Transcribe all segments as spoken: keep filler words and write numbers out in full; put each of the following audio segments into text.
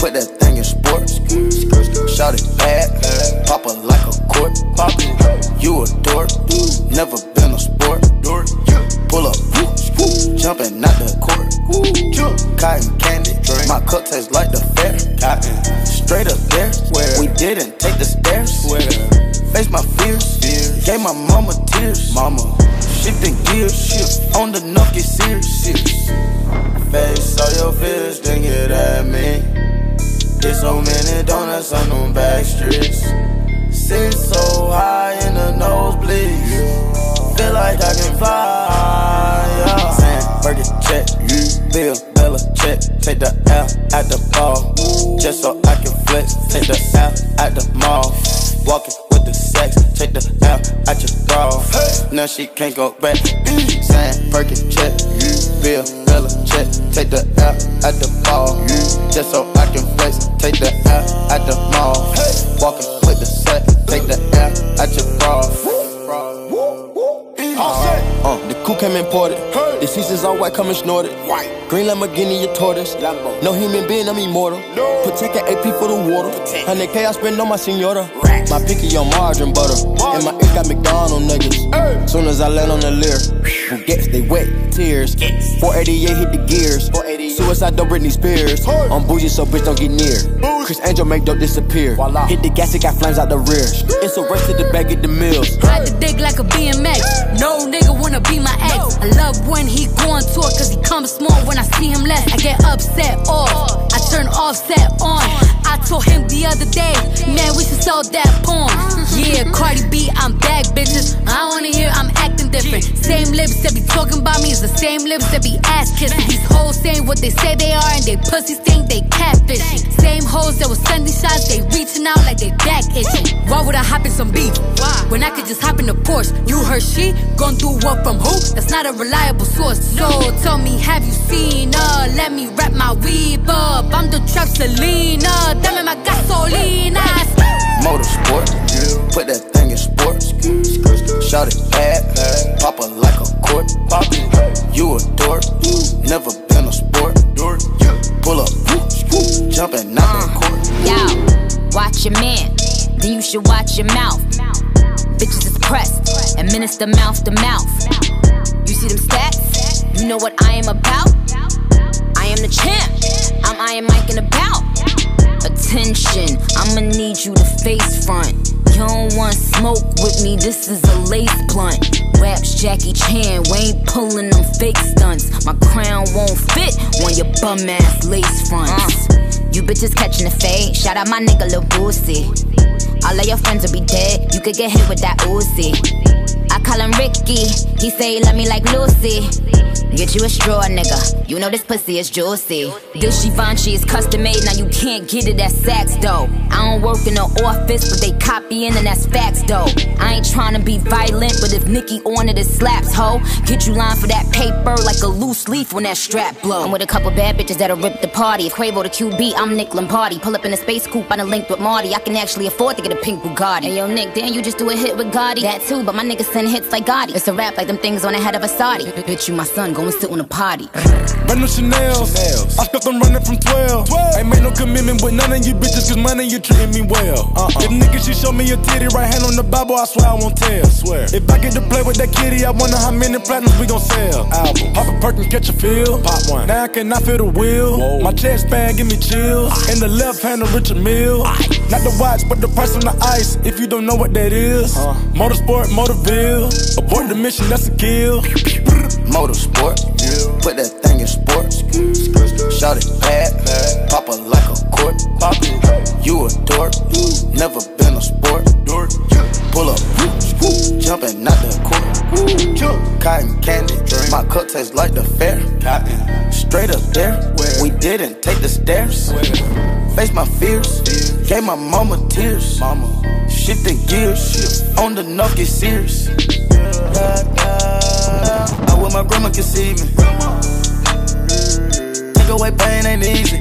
put that thing in sports. Shout it bad, pop it like a court. You a dork, never been a sport. Pull up, jumping out the court. Cotton candy, my cup tastes like the fair. Straight up there, we didn't take the stairs. Face my fears, gave my mama tears. Mama, shifting gears, on the knock get serious. Face all your fears, then get at me. There's so many donuts on them back streets. Sit so high in the nosebleeds, feel like I can fly, yeah. Saying, Burger check, Bill, Bella check. Take the L at the ball, just so I can flex. Take the L at the mall, walking with the sex. Take the L at your bra, now she can't go back. Saying, Burger check, Bill, Bella check. Take the L at the ball, just so I can flex. Take the L at the mall, walking with the sex. Take the L at your bra. Uh, the coupe came imported. Hey. The seats is all white, coming snorted. White. Green Lamborghini, your tortoise. Lambo. No human being, I'm immortal. No. Protect an A P for the water. one hundred K I spend on my senora. Rats. My picky on margarine butter. Margin. And my ink got McDonald's niggas. Hey. Soon as I land on the Lear, who gets they wet tears. Yes. four eighty-eight hit the gears. Suicide don't Britney Spears. Hey. I'm bougie, so bitch don't get near. Bougie. Chris Angel make dope disappear. Voila. Hit the gas, it got flames out the rear. It's a race to the back of the mills. Ride the dick like a B M X. No nigga wanna be my ex. I love when he go on tour, cause he comes small when I see him less. I get upset off, I turn offset on. I told him the other day, man, we should sell that porn. Yeah, Cardi B, I'm back, bitches. I wanna hear I'm acting different. Same lips that be talking about me is the same lips that be ass kissing. These hoes saying what they say they are and they pussies think they catfishing. Same hoes that was sending shots, they reaching out like they back itching. Why would I hop in some beef when I could just hop in the Porsche? You heard she gon' do what from who? That's not a reliable source. So tell me, have you seen her? Let me wrap my weave up. I'm the trap Selena, dame my gasolina. Motorsport, put that thing in sports. Shout it bad, pop it like a court. You a dork, never been a sport. Pull up, jumping out the court. Yo, watch your man, then you should watch your mouth. Bitches is pressed, administer mouth to mouth. You see them stats? You know what I am about? I am the champ, I'm Iron Mike and about. Attention, I'ma need you to face front. You don't want smoke with me, this is a lace blunt. Raps Jackie Chan, we ain't pulling them fake stunts. My crown won't fit on your bum ass lace fronts. uh, You bitches catching the fade, shout out my nigga Lil Boosie. All of your friends will be dead, you could get hit with that Uzi. I call him Ricky, he say he love me like Lucy. Get you a straw, nigga, you know this pussy is juicy. This Givenchy is custom made, now you can't get it at Saks though. I don't work in the office, but they copying and that's facts though. I ain't tryna be violent, but if Nicki on it, it slaps, ho. Get you line for that paper like a loose leaf when that strap blow. I'm with a couple bad bitches that'll rip the party. If Quavo the Q B, I'm Nick Lombardi. Pull up in a space coupe, I done linked with Marty. I can actually afford to get a pink Bugatti. Hey yo Nick, damn you just do a hit with Gotti. That too, but my niggas send hits like Gotti. It's a rap like them things on the head of a Saudi. Bitch, you my son, go and sit on a potty. Random Chanel's, I spent them running from twelve. Ain't made no commitment with none of you bitches, cause money you treating me well. uh -uh. If niggas, she show me a titty, right hand on the Bible, I swear I won't tell. Swear. If I get to play with that kitty, I wonder how many platinums we gon' sell. Album. Pop a perk and catch a feel. Pop one. Now I cannot feel the wheel. Whoa. My chest band give me chills. In the left hand of Richard Mill. Not the watch, but the price on the ice. If you don't know what that is. Uh. Motorsport, Motorville. Abort the mission, that's a kill. Motorsport, put that thing in sports. Shout it bad, pop it like a court. You a dork, never been a sport. Pull up, jumping out the court. Cotton candy, my cup tastes like the fair. Straight up there, we didn't take the stairs. Face my fears, gave my mama tears. Shifting gears, on the knock get serious. I wish my grandma could see me. Take away pain ain't easy.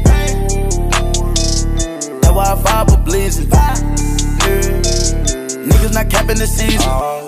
That's why I vibe with Bleezy. Niggas not capping the season.